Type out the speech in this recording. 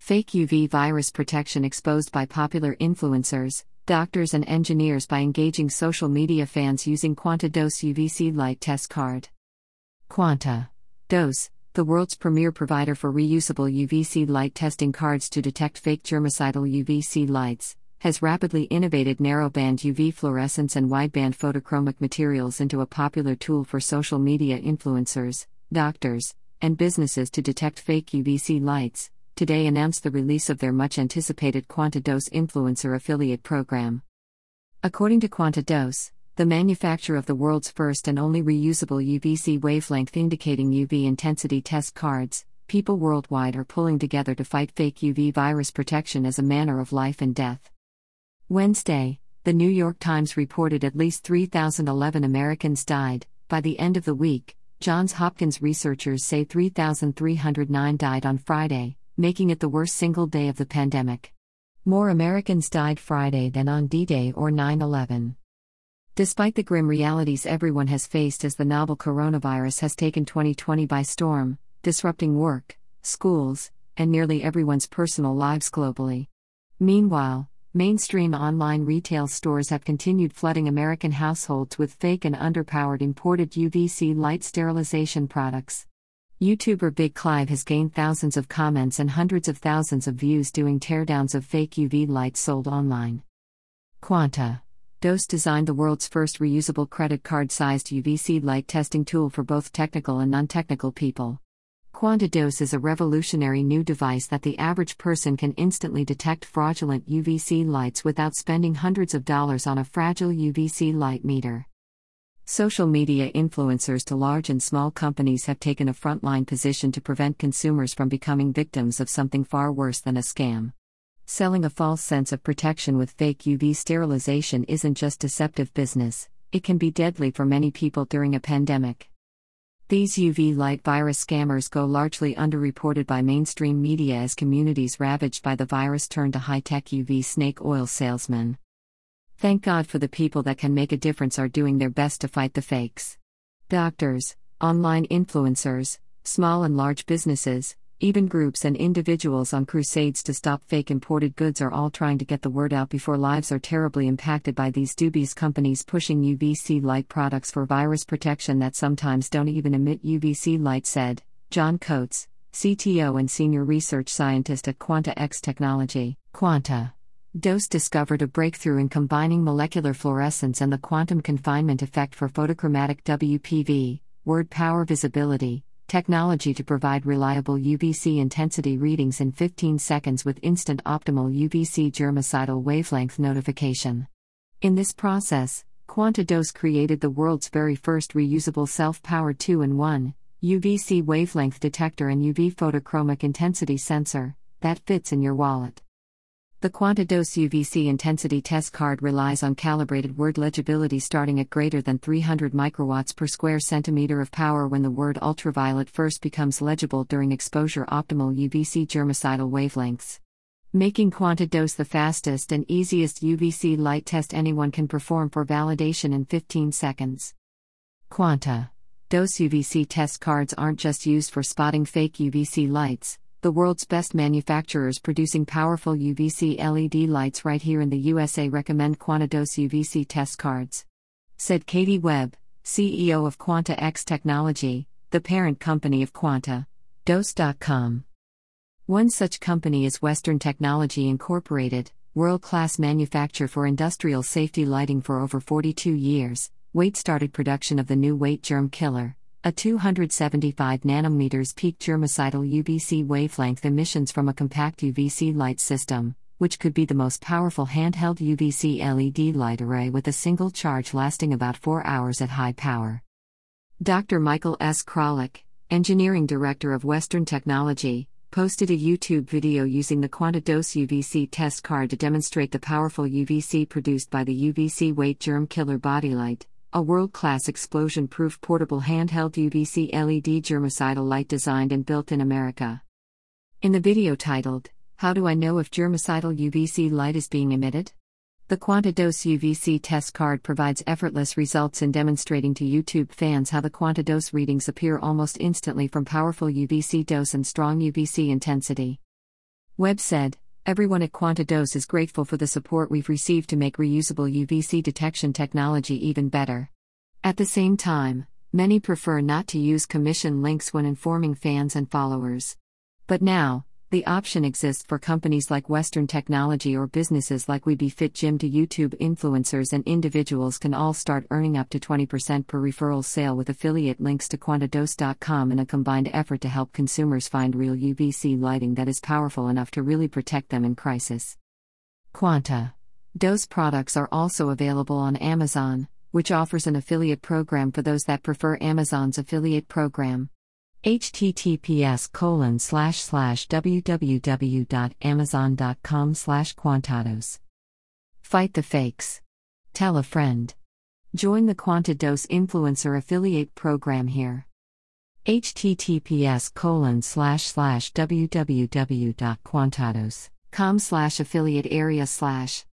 Fake UV virus protection exposed by popular influencers, doctors and engineers by engaging social media fans using QuantaDose UVC light test card. QuantaDose, the world's premier provider for reusable UVC light testing cards to detect fake germicidal UVC lights, has rapidly innovated narrowband UV fluorescence and wideband photochromic materials into a popular tool for social media influencers, doctors, and businesses to detect fake UVC lights. Today announced the release of their much-anticipated QuantaDose influencer affiliate program. According to QuantaDose, the manufacturer of the world's first and only reusable UVC wavelength indicating UV intensity test cards, people worldwide are pulling together to fight fake UV virus protection as a matter of life and death. Wednesday, the New York Times reported at least 3,011 Americans died. By the end of the week, Johns Hopkins researchers say 3,309 died on Friday, making it the worst single day of the pandemic. More Americans died Friday than on D-Day or 9/11. Despite the grim realities everyone has faced as the novel coronavirus has taken 2020 by storm, disrupting work, schools, and nearly everyone's personal lives globally. Meanwhile, mainstream online retail stores have continued flooding American households with fake and underpowered imported UVC light sterilization products. YouTuber Big Clive has gained thousands of comments and hundreds of thousands of views doing teardowns of fake UV lights sold online. QuantaDose designed the world's first reusable credit card-sized UVC light testing tool for both technical and non-technical people. QuantaDose is a revolutionary new device that the average person can instantly detect fraudulent UVC lights without spending hundreds of dollars on a fragile UVC light meter. Social media influencers to large and small companies have taken a frontline position to prevent consumers from becoming victims of something far worse than a scam. Selling a false sense of protection with fake UV sterilization isn't just deceptive business, it can be deadly for many people during a pandemic. These UV light virus scammers go largely underreported by mainstream media as communities ravaged by the virus turn to high-tech UV snake oil salesmen. Thank God for the people that can make a difference are doing their best to fight the fakes. Doctors, online influencers, small and large businesses, even groups and individuals on crusades to stop fake imported goods are all trying to get the word out before lives are terribly impacted by these dubious companies pushing UVC light products for virus protection that sometimes don't even emit UVC light, said John Coates, CTO and senior research scientist at QuantaX Technology. QuantaDose discovered a breakthrough in combining molecular fluorescence and the quantum confinement effect for photochromatic WPV, word power visibility, technology to provide reliable UVC intensity readings in 15 seconds with instant optimal UVC germicidal wavelength notification. In this process, QuantaDose created the world's very first reusable self-powered 2-in-1 UVC wavelength detector and UV photochromic intensity sensor that fits in your wallet. The QuantaDose UVC intensity test card relies on calibrated word legibility starting at greater than 300 microwatts per square centimeter of power when the word ultraviolet first becomes legible during exposure optimal UVC germicidal wavelengths, making QuantaDose the fastest and easiest UVC light test anyone can perform for validation in 15 seconds. QuantaDose UVC test cards aren't just used for spotting fake UVC lights. The world's best manufacturers producing powerful UVC LED lights right here in the USA recommend QuantaDose UVC test cards, said Katie Webb, CEO of QuantaX Technology, the parent company of QuantaDose.com. One such company is Western Technology Incorporated, world-class manufacturer for industrial safety lighting for over 42 years. Wait started production of the new Wait Germ Killer, a 275 nanometers peak germicidal UVC wavelength emissions from a compact UVC light system, which could be the most powerful handheld UVC LED light array with a single charge lasting about 4 hours at high power. Dr. Michael S. Kralik, engineering director of Western Technology, posted a YouTube video using the QuantaDose UVC test card to demonstrate the powerful UVC produced by the UVC Wait Germ Killer Body Light, a world-class explosion-proof portable handheld UVC LED germicidal light designed and built in America. In the video titled, "How do I know if germicidal UVC light is being emitted?" the QuantaDose UVC test card provides effortless results in demonstrating to YouTube fans how the QuantaDose readings appear almost instantly from powerful UVC dose and strong UVC intensity. Webb said, "Everyone at QuantaDose is grateful for the support we've received to make reusable UVC detection technology even better. At the same time, many prefer not to use commission links when informing fans and followers. But now, the option exists for companies like Western Technology or businesses like WeBeFit Gym to YouTube influencers, and individuals can all start earning up to 20% per referral sale with affiliate links to quantadose.com in a combined effort to help consumers find real UVC lighting that is powerful enough to really protect them in crisis." QuantaDose products are also available on Amazon, which offers an affiliate program for those that prefer Amazon's affiliate program. https://www.amazon.com/quantadose. Fight the fakes. Tell a friend. Join the QuantaDose influencer affiliate program here. https://www.quantadose.com/affiliate area/